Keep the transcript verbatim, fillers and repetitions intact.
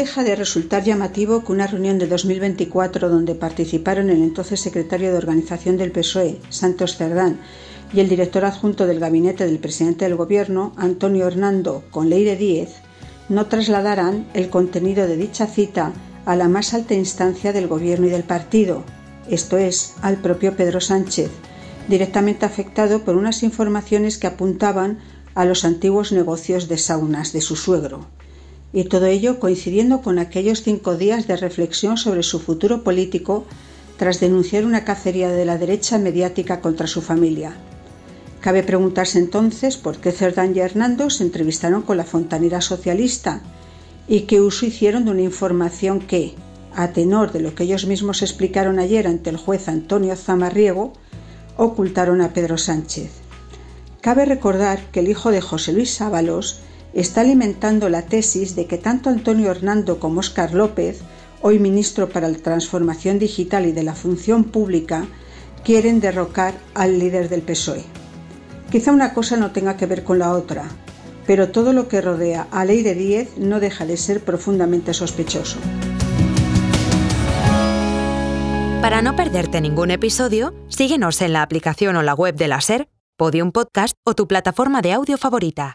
deja de resultar llamativo que una reunión de dos mil veinticuatro donde participaron el entonces secretario de Organización del P S O E, Santos Cerdán, y el director adjunto del gabinete del presidente del gobierno, Antonio Hernando, con Leire Díez, no trasladaran el contenido de dicha cita a la más alta instancia del gobierno y del partido, esto es, al propio Pedro Sánchez, directamente afectado por unas informaciones que apuntaban a los antiguos negocios de saunas de su suegro. Y todo ello coincidiendo con aquellos cinco días de reflexión sobre su futuro político tras denunciar una cacería de la derecha mediática contra su familia. Cabe preguntarse entonces por qué Cerdán y Hernando se entrevistaron con la fontanera socialista y qué uso hicieron de una información que, a tenor de lo que ellos mismos explicaron ayer ante el juez Antonio Zamarriego, ocultaron a Pedro Sánchez. Cabe recordar que el hijo de José Luis Ábalos está alimentando la tesis de que tanto Antonio Hernando como Óscar López, hoy ministro para la Transformación Digital y de la Función Pública, quieren derrocar al líder del P S O E. Quizá una cosa no tenga que ver con la otra, pero todo lo que rodea a Leire Díez no deja de ser profundamente sospechoso. Para no perderte ningún episodio, síguenos en la aplicación o la web de la SER, Podium Podcast o tu plataforma de audio favorita.